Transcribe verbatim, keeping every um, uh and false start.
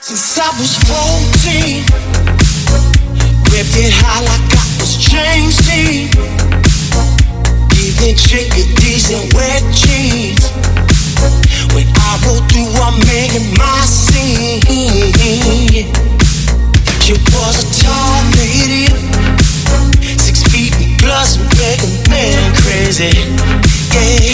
Since I was fourteen, ripped it high like I was James Dean. Even chick with decent wet jeans. When I roll through, I'm making my scene. She was a tall lady, six feet plus, and make a man crazy. Yeah.